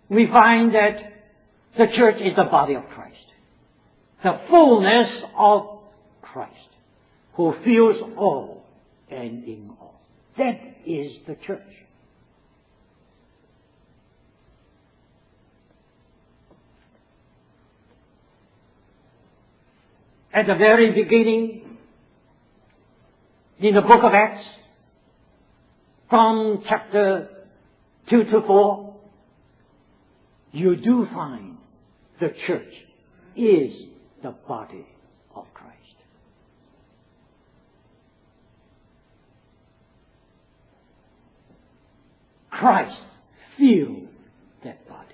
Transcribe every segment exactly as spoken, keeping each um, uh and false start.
we find that the church is the body of Christ. The fullness of Christ, who fills all and in all. That is the church. At the very beginning, in the book of Acts, from chapter two to four, you do find the church is the body of Christ. Christ filled that body.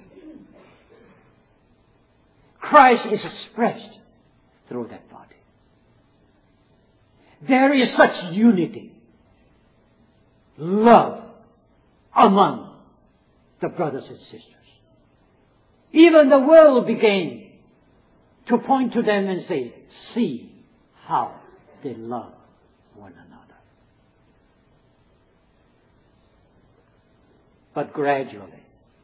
Christ is expressed through that body. There is such unity, love among the brothers and sisters. Even the world began to point to them and say, see how they love one another. But gradually,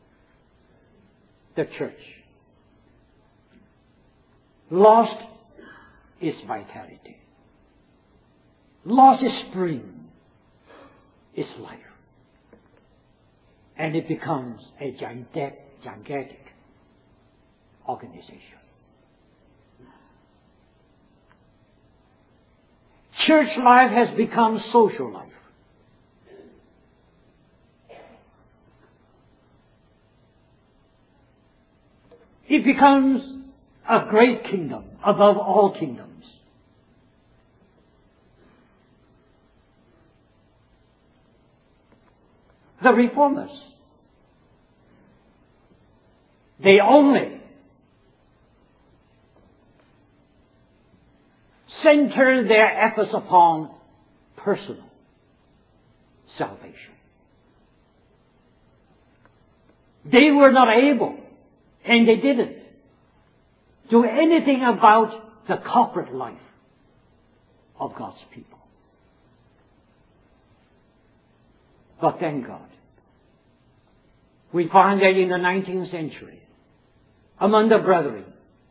the church lost its vitality, lost its spring, its life, and it becomes a gigantic, gigantic organization. Church life has become social life. It becomes a great kingdom above all kingdoms. The reformers, they only center their efforts upon personal salvation. They were not able, and they didn't, do anything about the corporate life of God's people. But thank God, we find that in the nineteenth century, among the brethren,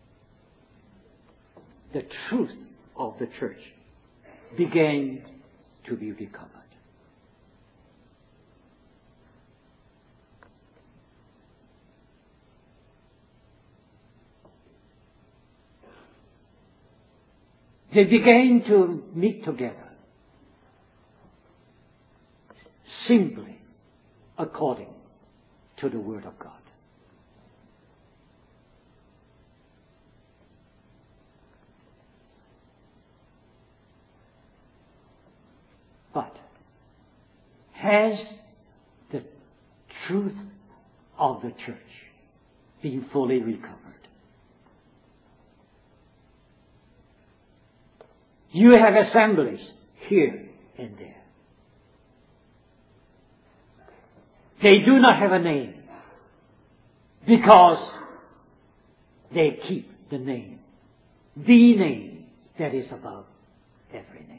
the truth of the church began to be recovered. They began to meet together simply according to the Word of God. But has the truth of the church been fully recovered? You have assemblies here and there. They do not have a name because they keep the name, the name that is above every name.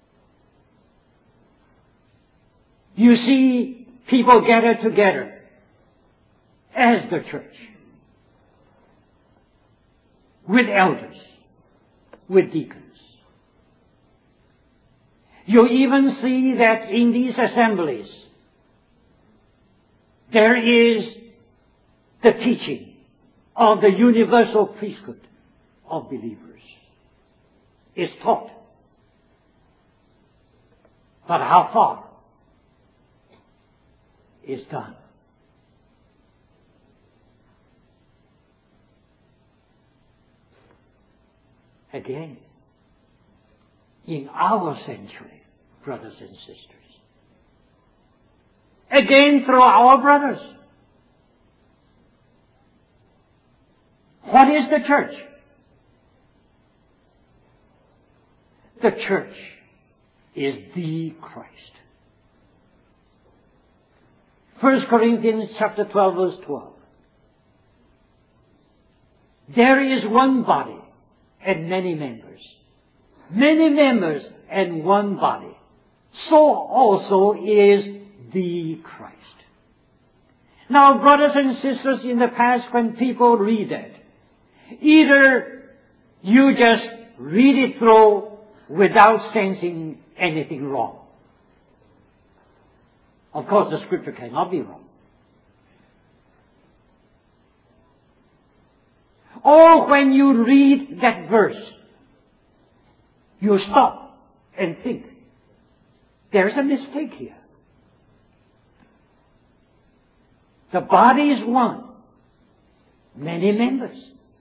You see people gather together as the church, with elders, with deacons. You even see that in these assemblies, there is the teaching of the universal priesthood of believers. It's taught. But how far is done? Again, in our century, brothers and sisters, again through our brothers, what is the church? The church is the Christ. First Corinthians chapter twelve verse twelve. There is one body and many members. Many members and one body. So also is the Christ. Now, brothers and sisters, in the past when people read that, either you just read it through without sensing anything wrong. Of course, the scripture cannot be wrong. Or when you read that verse, you stop and think, there's a mistake here. The body is one. Many members.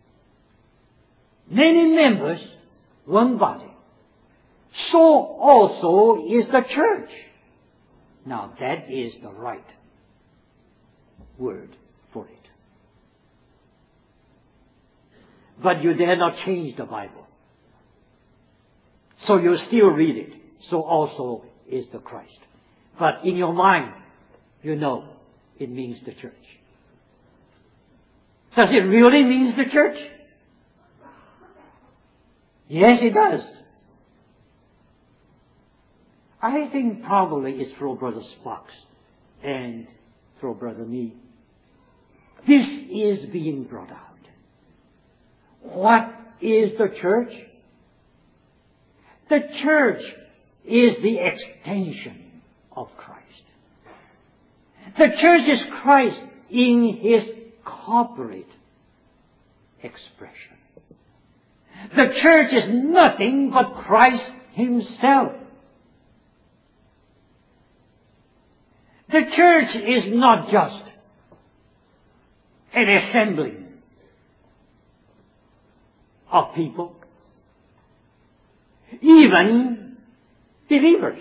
Many members, one body. So also is the church. Now that is the right word for it. But you dare not change the Bible. So you still read it. So also is the Christ. But in your mind, you know it means the church. Does it really mean the church? Yes, it does. I think probably it's through Brother Sparks and through Brother Me. This is being brought out. What is the church? The church is the extension of Christ. The church is Christ in His corporate expression. The church is nothing but Christ Himself. The church is not just an assembling of people, even believers.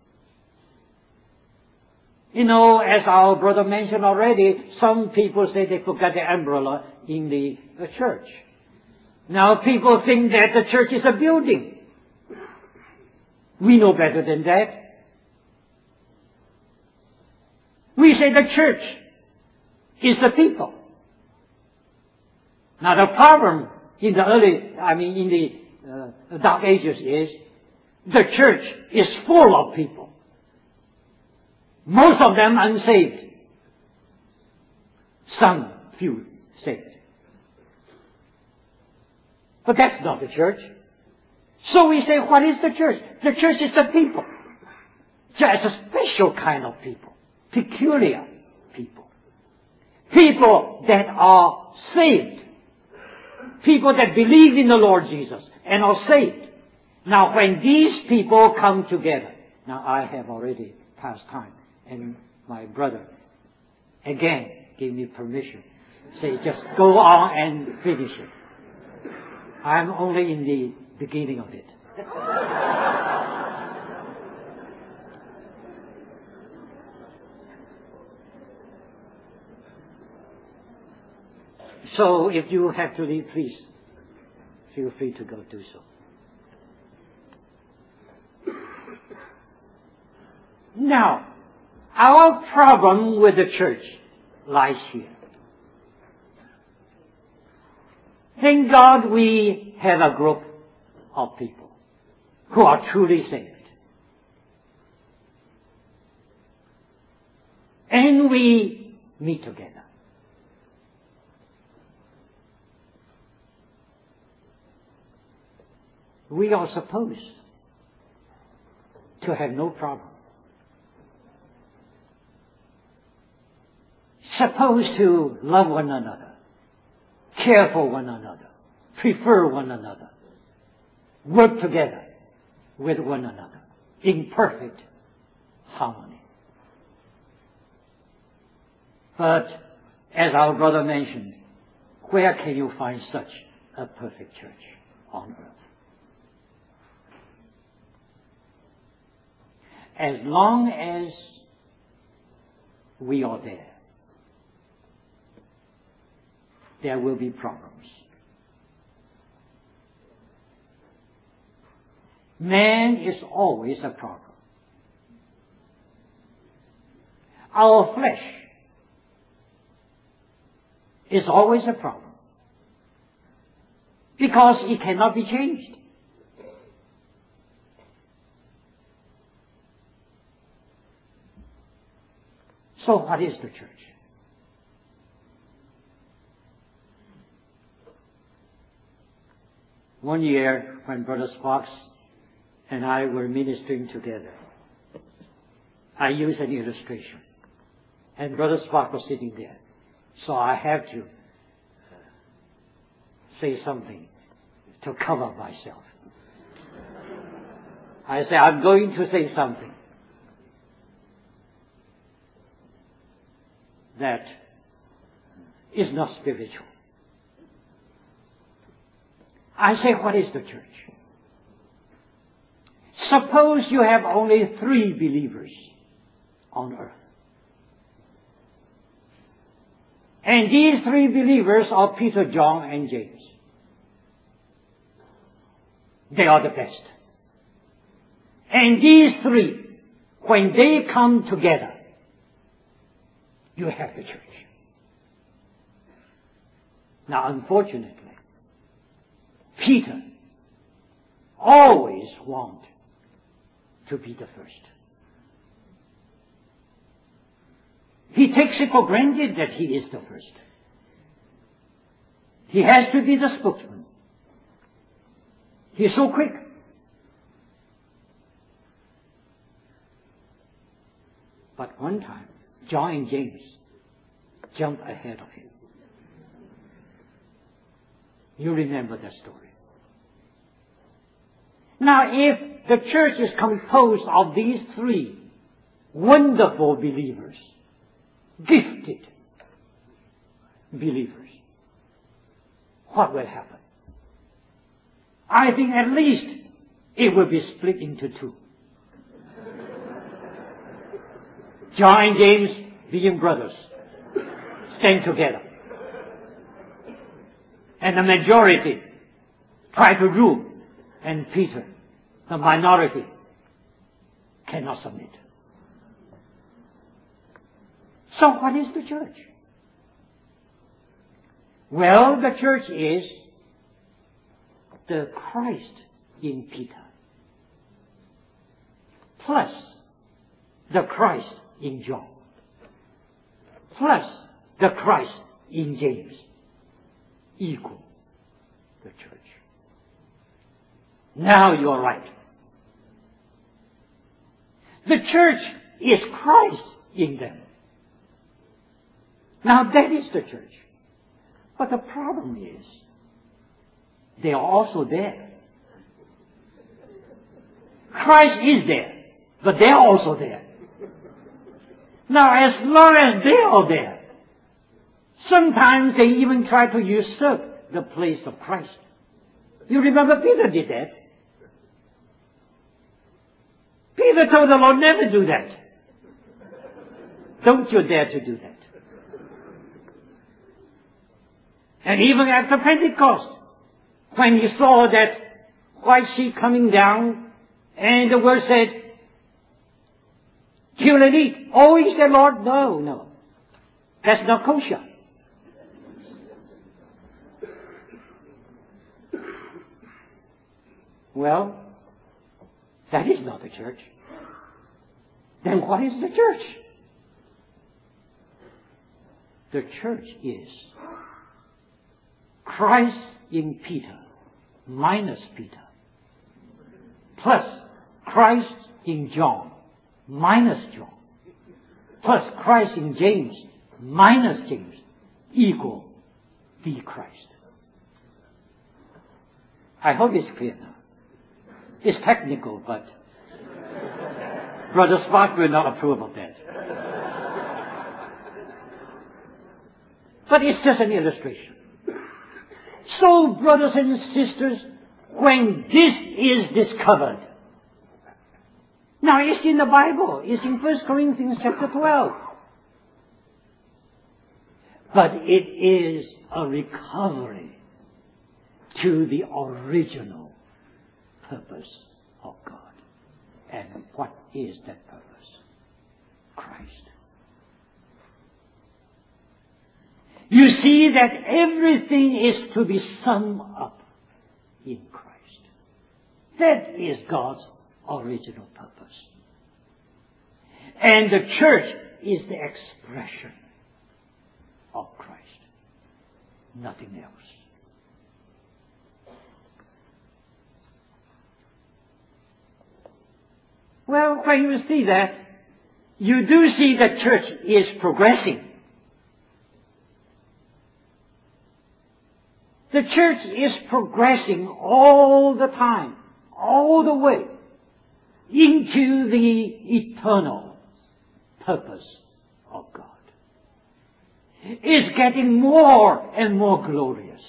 You know, as our brother mentioned already, some people say they forgot the umbrella in the, the church. Now people think that the church is a building. We know better than that. We say the church is the people. Now the problem in the early, I mean in the uh, Dark Ages is the church is full of people. Most of them unsaved. Some few saved. But that's not the church. So we say, what is the church? The church is the people. It's a special kind of people. Peculiar people. People that are saved. People that believe in the Lord Jesus and are saved. Now when these people come together, now I have already passed time, and my brother again gave me permission. Say, just go on and finish it. I'm only in the beginning of it. So if you have to leave, please feel free to go do so. Now, our problem with the church lies here. Thank God we have a group of people who are truly saved. And we meet together. We are supposed to have no problem. Supposed to love one another, care for one another, prefer one another, work together with one another in perfect harmony. But as our brother mentioned, where can you find such a perfect church on earth? As long as we are there, there will be problems. Man is always a problem. Our flesh is always a problem because it cannot be changed. So what is the church? One year, when Brother Sparks and I were ministering together, I used an illustration. And Brother Sparks was sitting there. So I have to say something to cover myself. I say, I'm going to say something that is not spiritual. I say, what is the church? Suppose you have only three believers on earth. And these three believers are Peter, John, and James. They are the best. And these three, when they come together, you have the church. Now, unfortunately, Peter always wants to be the first. He takes it for granted that he is the first. He has to be the spokesman. He's so quick. But one time, John and James jumped ahead of him. You remember that story. Now, if the church is composed of these three wonderful believers, gifted believers, what will happen? I think at least it will be split into two. John and James, being brothers, stand together. And the majority try to rule. And Peter, the minority, cannot submit. So what is the church? Well, the church is the Christ in Peter, plus the Christ in John, plus the Christ in James, equal the church. Now you are right. The church is Christ in them. Now that is the church. But the problem is, they are also there. Christ is there, but they are also there. Now as long as they are there, sometimes they even try to usurp the place of Christ. You remember Peter did that. Peter told the Lord, never do that. Don't you dare to do that. And even after Pentecost, when he saw that white sheet coming down, and the word said, kill and eat. Oh, he said, Lord, no, no. That's not kosher. Well, that is not the church. Then what is the church? The church is Christ in Peter, minus Peter, plus Christ in John, minus John, plus Christ in James, minus James, equal the Christ. I hope it's clear now. It's technical, but Brother Spark will not approve of that. But it's just an illustration. So, brothers and sisters, when this is discovered, now it's in the Bible, it's in First Corinthians chapter twelve. But it is a recovery to the original purpose of God. And what is that purpose? Christ. You see that everything is to be summed up in Christ. That is God's original purpose. And the church is the expression of Christ. Nothing else. Well, when you see that, you do see that church is progressing. The church is progressing all the time, all the way into the eternal purpose of God. It's getting more and more glorious.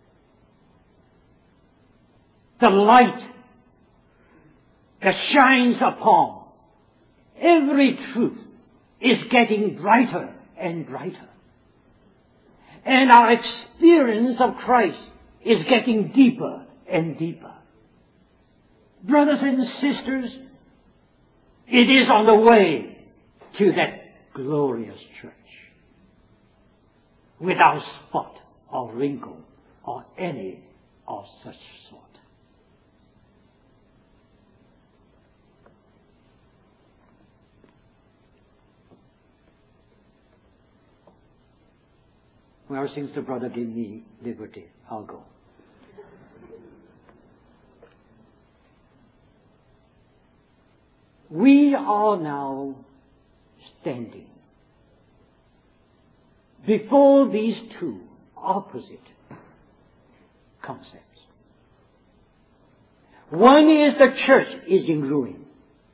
The light that shines upon every truth is getting brighter and brighter. And our experience of Christ is getting deeper and deeper. Brothers and sisters, it is on the way to that glorious church, without spot or wrinkle or any of such sort. Well, since the brother gave me liberty, I'll go. We are now standing before these two opposite concepts. One is the church is in ruin.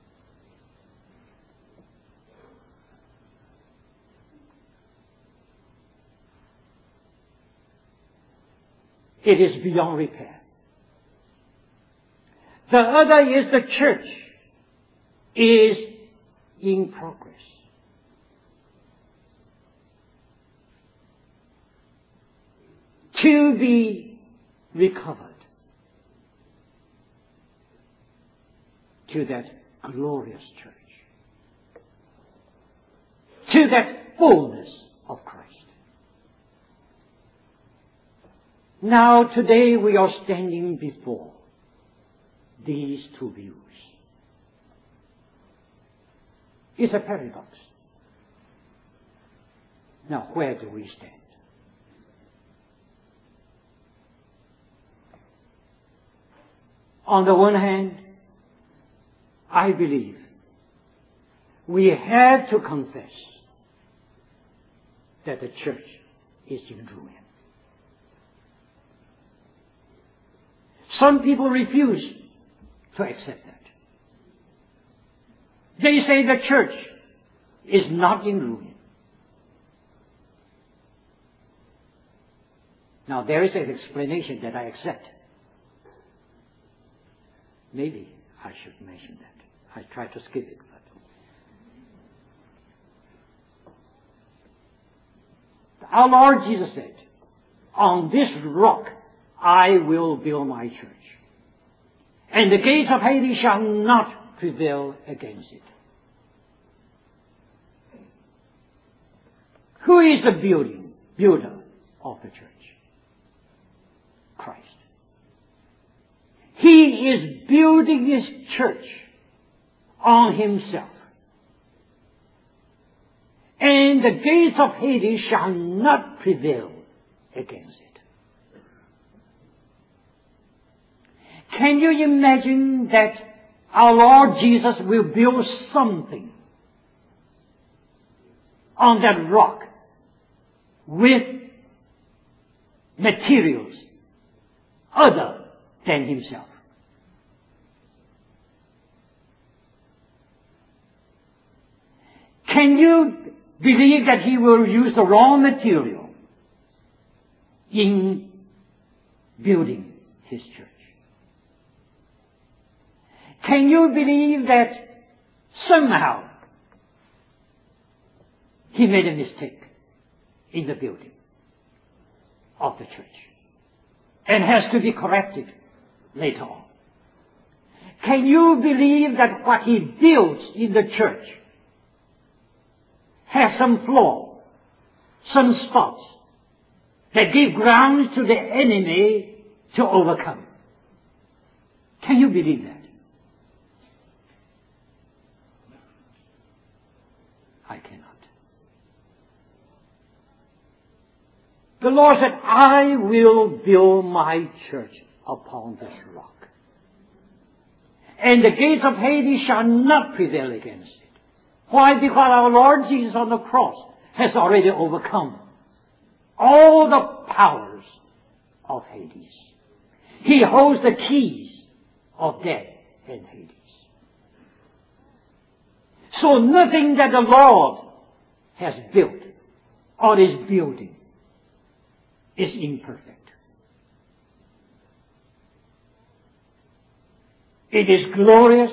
It is beyond repair. The other is the church is in progress. To be recovered to that glorious church, to that fullness of Christ. Now today we are standing before these two views. It's a paradox. Now where do we stand? On the one hand, I believe we have to confess that the church is in ruin. Some people refuse to accept that. They say the church is not in ruin. Now there is an explanation that I accept. Maybe I should mention that. I try to skip it, but our Lord Jesus said, "On this rock I will build my church, and the gates of Hades shall not prevail against it." Who is the building, builder of the church? Christ. He is building His church on Himself. And the gates of Hades shall not prevail against it. Can you imagine that our Lord Jesus will build something on that rock with materials other than Himself? Can you believe that He will use the wrong material in building His church? Can you believe that somehow He made a mistake in the building of the church and has to be corrected later on? Can you believe that what He builds in the church has some flaw, some spots that give grounds to the enemy to overcome? Can you believe that? I cannot. The Lord said, "I will build my church upon this rock." And the gates of Hades shall not prevail against it. Why? Because our Lord Jesus on the cross has already overcome all the powers of Hades. He holds the keys of death and Hades. So nothing that the Lord has built or is building is imperfect. It is glorious.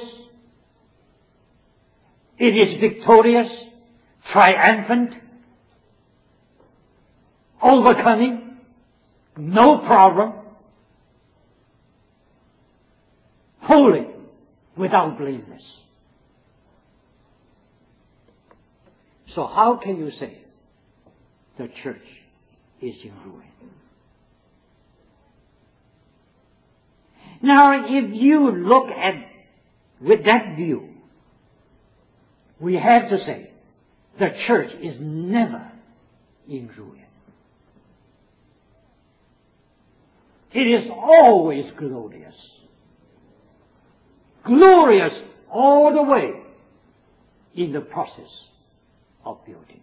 It is victorious, triumphant, overcoming, no problem, holy, without blameless. So how can you say the church is in ruin? Now, if you look at with that view, we have to say the church is never in ruin. It is always glorious. Glorious all the way in the process of building.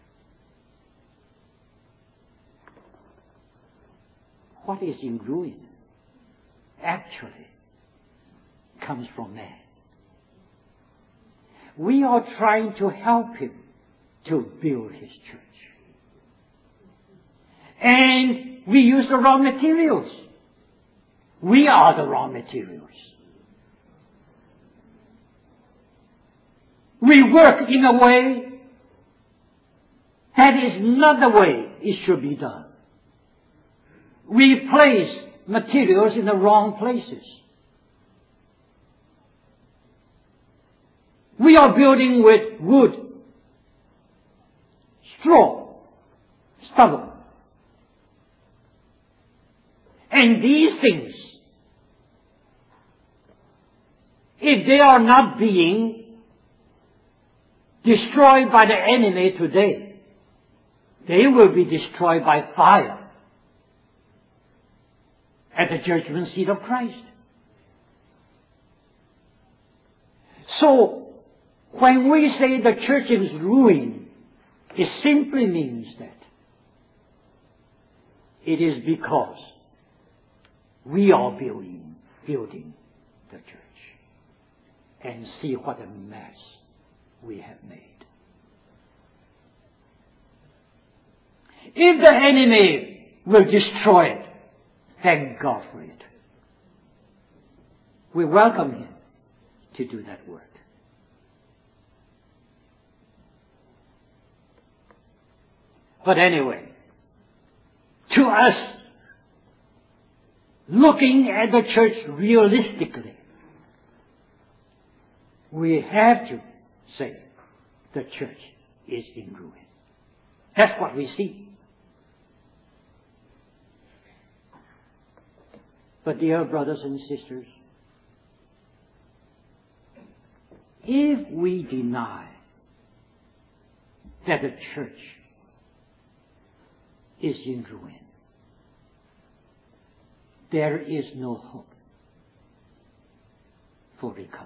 What is in ruin actually comes from man. We are trying to help him to build his church. And we use the raw materials. We are the raw materials. We work in a way that is not the way it should be done. We place materials in the wrong places. We are building with wood, straw, stubble. And these things, if they are not being destroyed by the enemy today, they will be destroyed by fire at the judgment seat of Christ. So, when we say the church is ruined, it simply means that it is because we are building, building the church. And see what a mess we have made. If the enemy will destroy it, thank God for it. We welcome him to do that work. But anyway, to us, looking at the church realistically, we have to say the church is in ruin. That's what we see. But dear brothers and sisters, if we deny that the church is in ruin, there is no hope for recovery.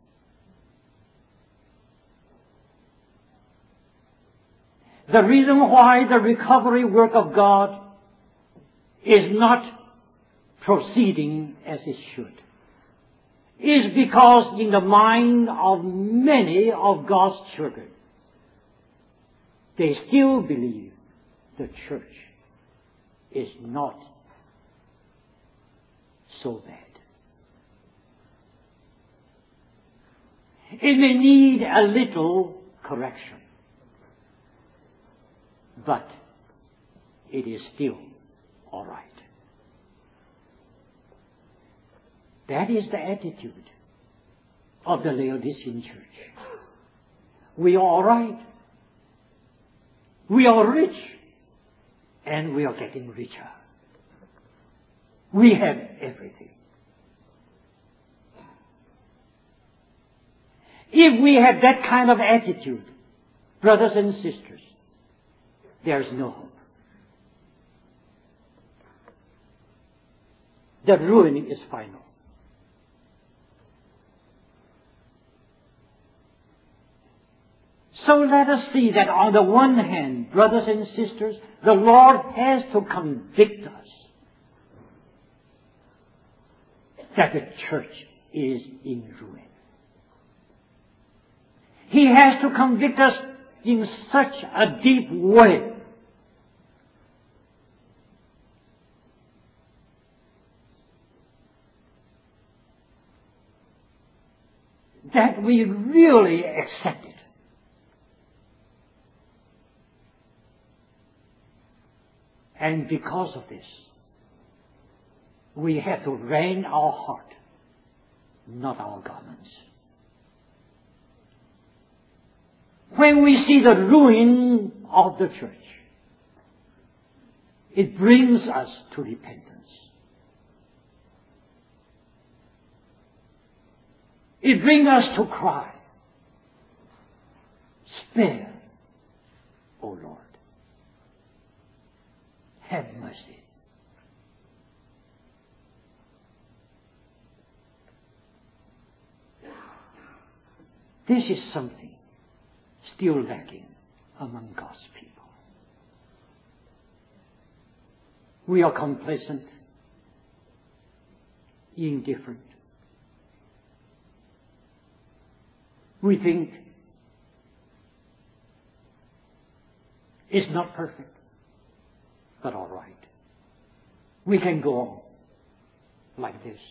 The reason why the recovery work of God is not proceeding as it should is because in the mind of many of God's children, they still believe the church is not so bad. It may need a little correction, but it is still all right. That is the attitude of the Laodicean church. We are all right. We are rich. And we are getting richer. We have everything. If we have that kind of attitude, brothers and sisters, there is no hope. The ruin is final. So let us see that on the one hand, brothers and sisters, the Lord has to convict us that the church is in ruin. He has to convict us in such a deep way that we really accept it. And because of this, we have to rend our heart, not our garments. When we see the ruin of the church, it brings us to repentance. It brings us to cry, spare, O Lord. Have mercy. This is something still lacking among God's people. We are complacent, indifferent. We think it's not perfect, but all right. We can go on like this.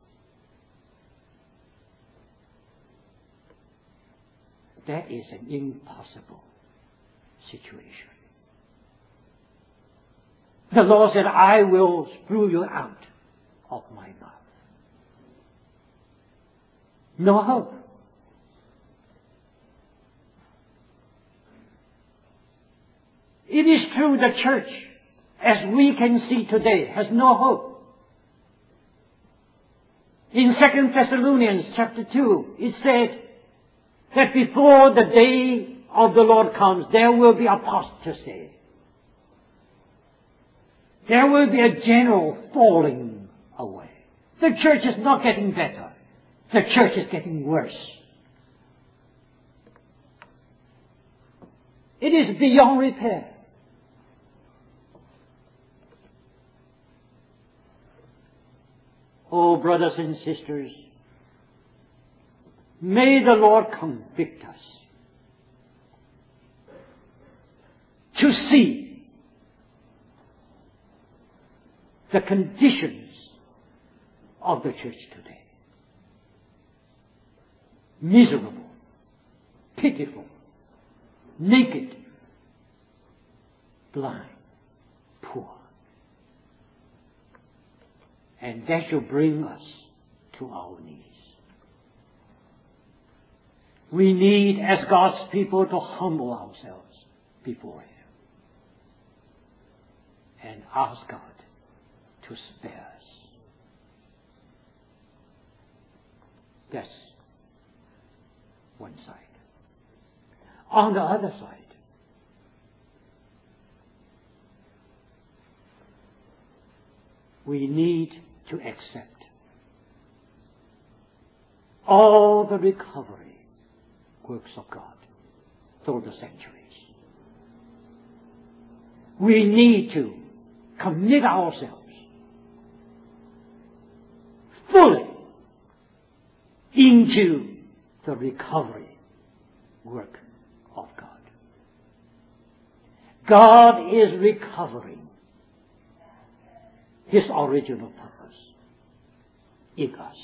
That is an impossible situation. The Lord said, I will spew you out of my mouth. No hope. It is true the church, as we can see today, has no hope. In Second Thessalonians chapter two, it said that before the day of the Lord comes, there will be apostasy. There will be a general falling away. The church is not getting better. The church is getting worse. It is beyond repair. Oh, brothers and sisters, may the Lord convict us to see the conditions of the church today. Miserable, pitiful, naked, blind, poor. And that should bring us to our knees. We need, as God's people, to humble ourselves before Him and ask God to spare us. That's one side. On the other side, we need to accept all the recovery works of God through the centuries. We need to commit ourselves fully into the recovery work of God. God is recovering His original purpose in us.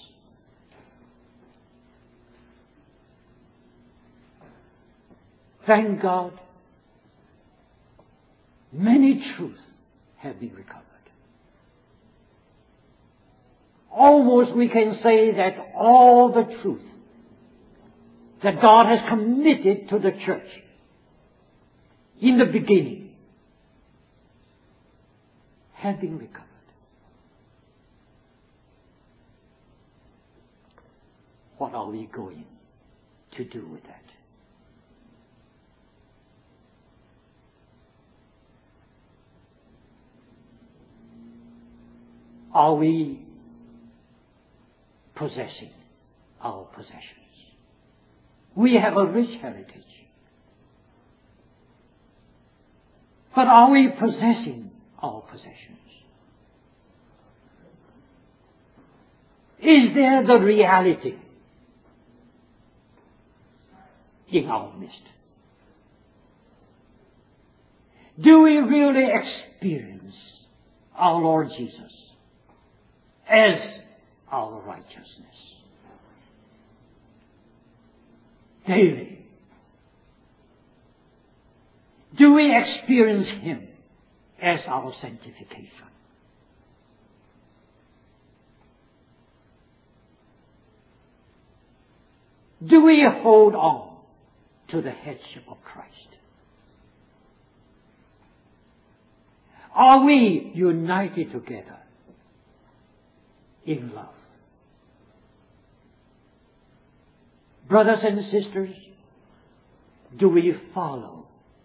Thank God, many truths have been recovered. Almost we can say that all the truth that God has committed to the church in the beginning have been recovered. What are we going to do with that? Are we possessing our possessions? We have a rich heritage. But are we possessing our possessions? Is there the reality in our midst? Do we really experience our Lord Jesus as our righteousness? Daily. Do we experience Him as our sanctification? Do we hold on to the headship of Christ? Are we united together in love? Brothers and sisters, do we follow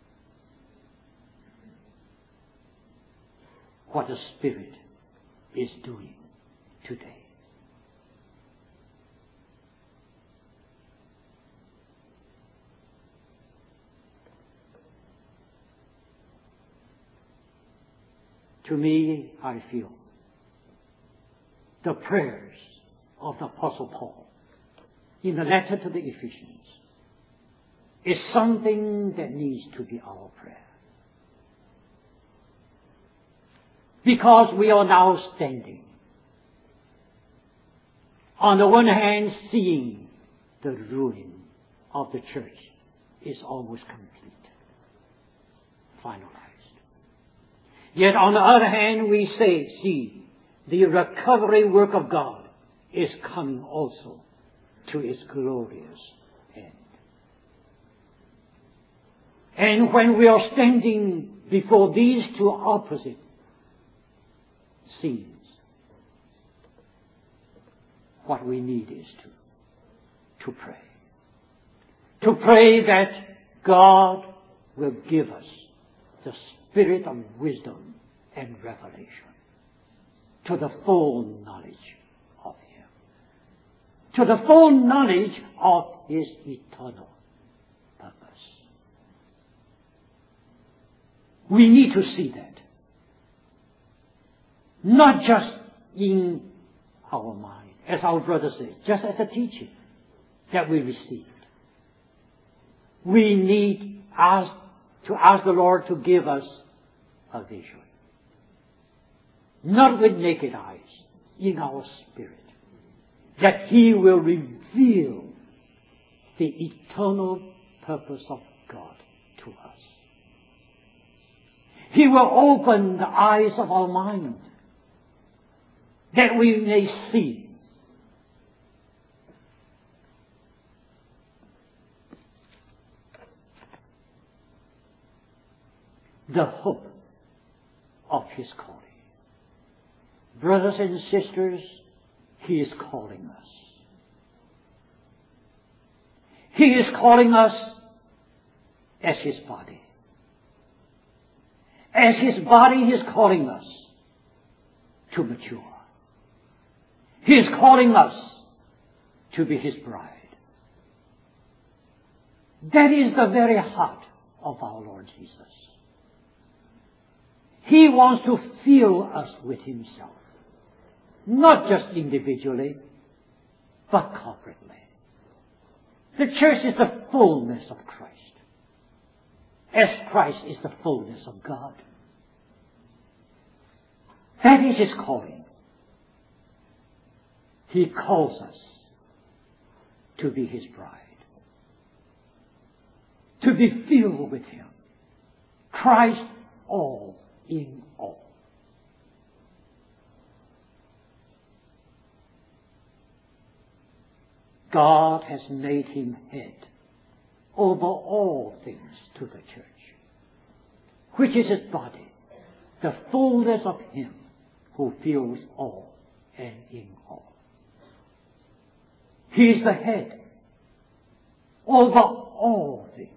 what the Spirit is doing today? To me, I feel the prayers of the Apostle Paul in the letter to the Ephesians is something that needs to be our prayer. Because we are now standing, on the one hand, seeing the ruin of the church is almost complete, finalized. Yet on the other hand, we say, see, the recovery work of God is coming also to its glorious end. And when we are standing before these two opposite scenes, what we need is to, to pray. To pray that God will give us the spirit of wisdom and revelation to the full knowledge of Him, to the full knowledge of His eternal purpose. We need to see that, not just in our mind, as our brother said, just as a teaching that we received. We need ask, to ask the Lord to give us a vision. Not with naked eyes, in our spirit. That He will reveal the eternal purpose of God to us. He will open the eyes of our mind that we may see the hope of His calling. Brothers and sisters, He is calling us. He is calling us as His body. As His body, He is calling us to mature. He is calling us to be His bride. That is the very heart of our Lord Jesus. He wants to fill us with Himself. Not just individually, but corporately. The church is the fullness of Christ, as Christ is the fullness of God. That is His calling. He calls us to be His bride, to be filled with Him. Christ all in all. God has made Him head over all things to the church, which is His body, the fullness of Him who fills all and in all. He is the head over all things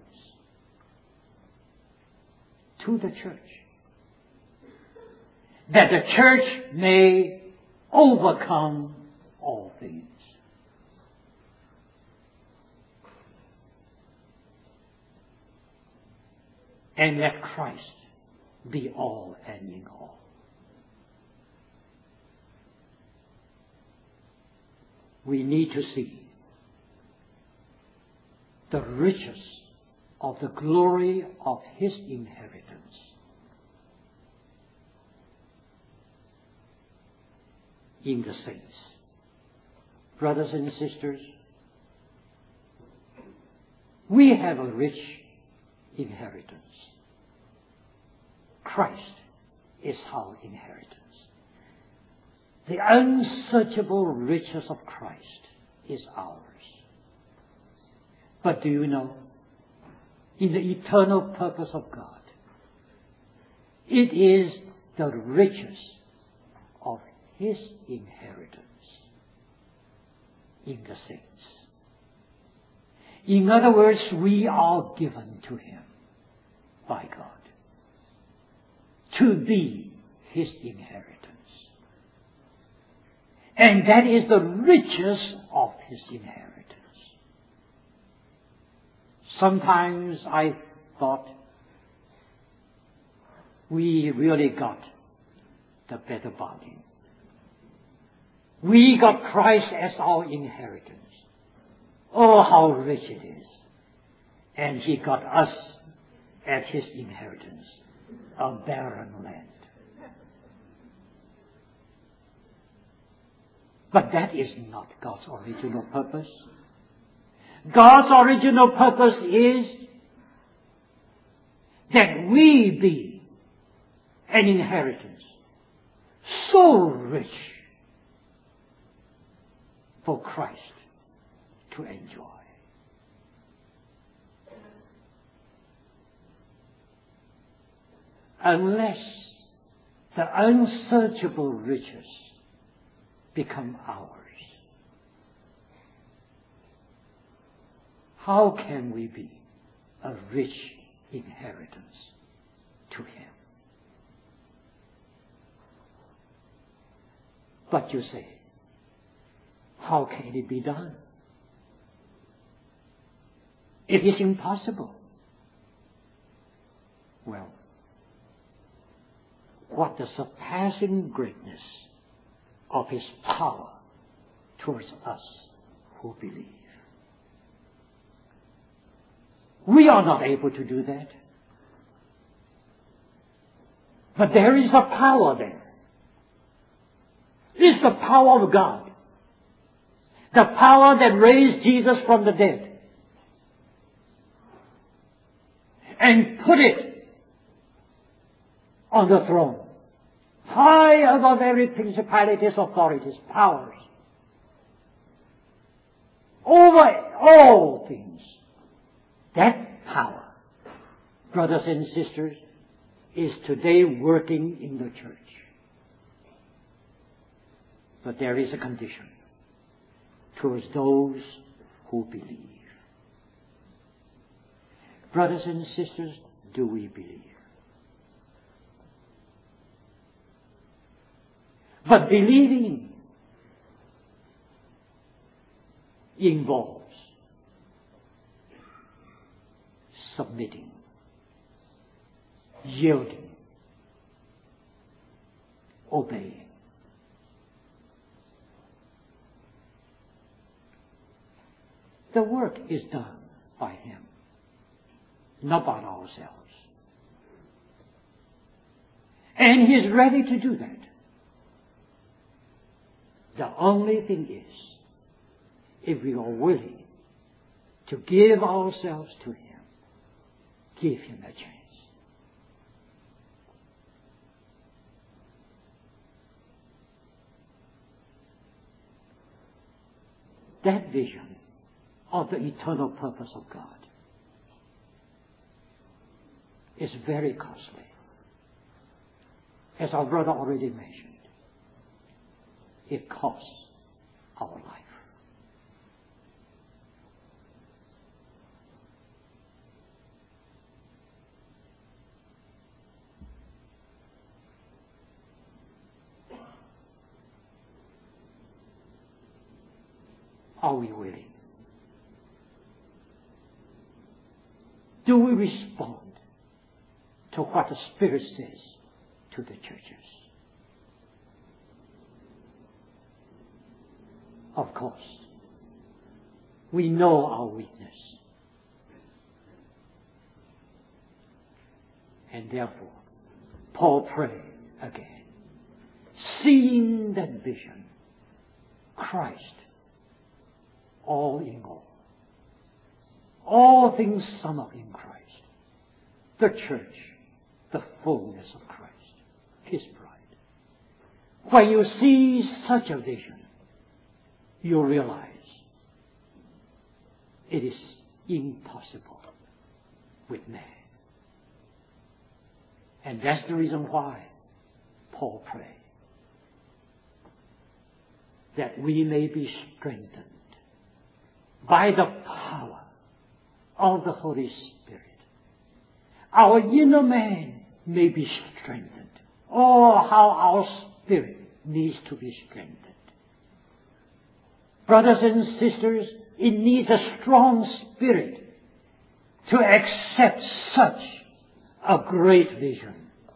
to the church, that the church may overcome all things. And let Christ be all and in all. We need to see the riches of the glory of His inheritance. In the saints. Brothers and sisters, we have a rich inheritance. Christ is our inheritance. The unsearchable riches of Christ is ours. But do you know, in the eternal purpose of God, it is the riches of His inheritance in the saints. In other words, we are given to Him by God to be His inheritance. And that is the riches of His inheritance. Sometimes I thought we really got the better bargain. We got Christ as our inheritance. Oh, how rich it is. And He got us as His inheritance, a barren land. But that is not God's original purpose. God's original purpose is that we be an inheritance so rich for Christ to enjoy. Unless the unsearchable riches become ours, how can we be a rich inheritance to Him? But you say, how can it be done? It is impossible. Well, what the surpassing greatness of His power towards us who believe. We are not able to do that. But there is a power there. It's the power of God. The power that raised Jesus from the dead and put it on the throne, high above every principalities, authorities, powers, over all things. That power, brothers and sisters, is today working in the church. But there is a condition towards those who believe. Brothers and sisters, do we believe? But believing involves submitting, yielding, obeying. The work is done by Him, not by ourselves. And He is ready to do that. The only thing is, if we are willing to give ourselves to Him, give Him a chance. That vision of the eternal purpose of God is very costly. As our brother already mentioned, it costs our life. Are we willing? Do we respond to to what the Spirit says to the churches. Of course, we know our weakness. And therefore, Paul prayed again, seeing that vision, Christ, all in all, all things sum up in Christ, the church, the fullness of Christ, His bride. When you see such a vision, you realize it is impossible with man. And that's the reason why Paul prayed, that we may be strengthened by the power of the Holy Spirit. Our inner man may be strengthened. Oh, how our spirit needs to be strengthened. Brothers and sisters, it needs a strong spirit to accept such a great vision.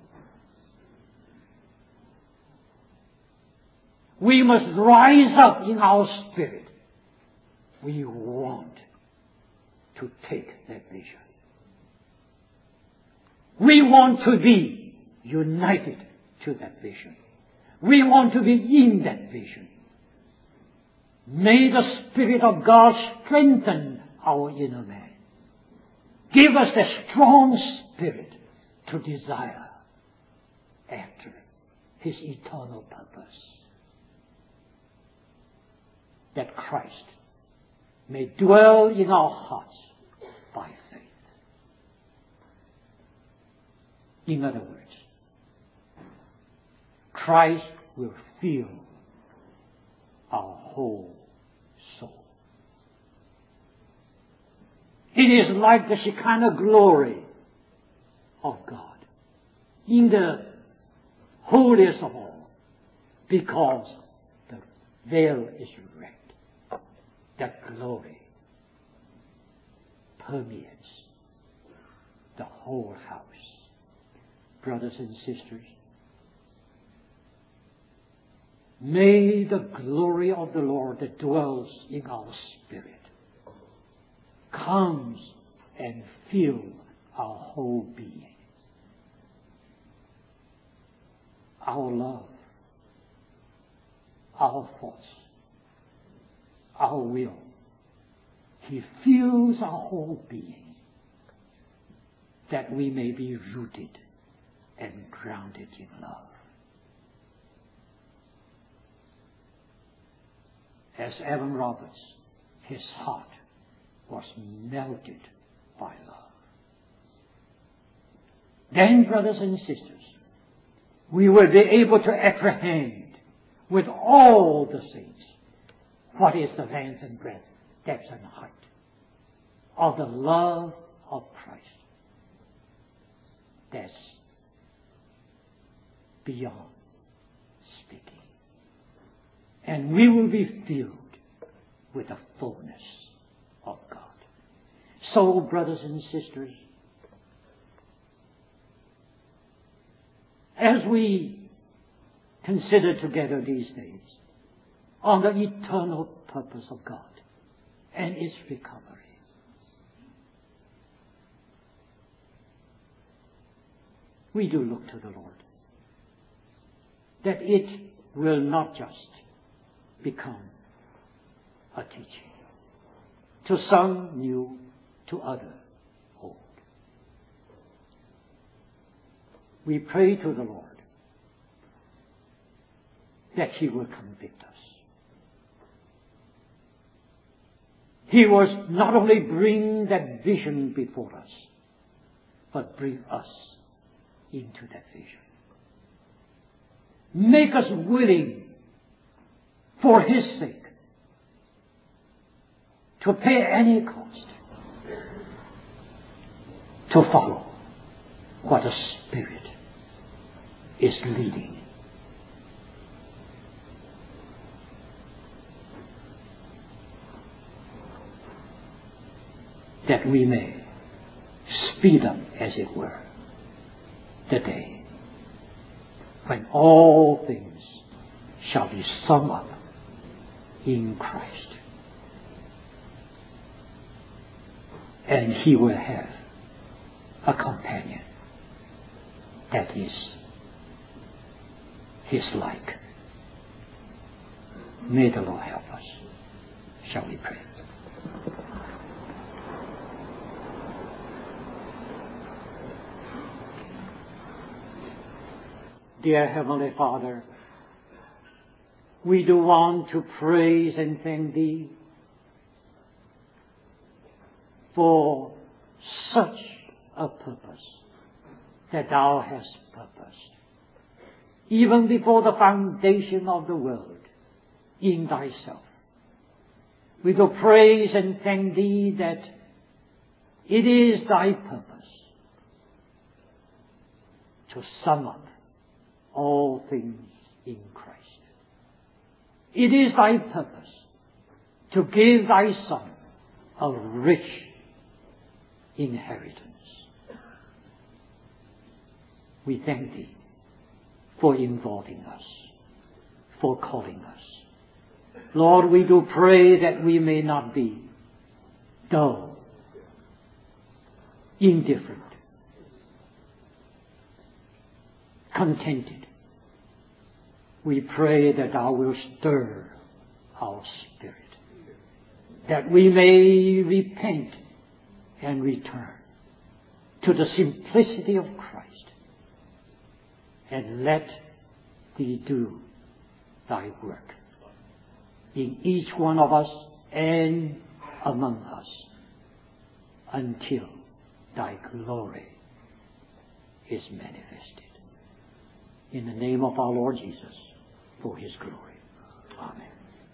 We must rise up in our spirit. We want to take that vision. We want to be united to that vision. We want to be in that vision. May the Spirit of God strengthen our inner man. Give us the strong spirit to desire after His eternal purpose, that Christ may dwell in our hearts by faith. In other words, Christ will fill our whole soul. It is like the Shekinah glory of God in the holiest of all, because the veil is rent. That glory permeates the whole house. Brothers and sisters, may the glory of the Lord that dwells in our spirit comes and fill our whole being. Our love, our thoughts, our will. He fills our whole being, that we may be rooted and grounded in love. As Evan Roberts, his heart was melted by love. Then, brothers and sisters, we will be able to apprehend with all the saints what is the length and breadth, depth and height of the love of Christ. That's beyond speaking. And we will be filled with the fullness of God. So, brothers and sisters, as we consider together these days on the eternal purpose of God and its recovery, we do look to the Lord, that it will not just become a teaching, to some new, to other old. We pray to the Lord that He will convict us. He will not only bring that vision before us, but bring us into that vision. Make us willing, for His sake, to pay any cost, to follow what the Spirit is leading. That we may speed up, as it were, the day when all things shall be summed up in Christ. And he will have a companion that is his like. May the Lord help us. Shall we pray? Dear Heavenly Father, we do want to praise and thank Thee for such a purpose that Thou hast purposed, even before the foundation of the world, in Thyself. We do praise and thank Thee that it is Thy purpose to sum up all things in Christ. It is Thy purpose to give Thy Son a rich inheritance. We thank Thee for involving us, for calling us. Lord, we do pray that we may not be dull, indifferent, contented. We pray that Thou wilt stir our spirit, that we may repent and return to the simplicity of Christ, and let Thee do Thy work in each one of us and among us until Thy glory is manifested. In the name of our Lord Jesus, for His glory. Amen.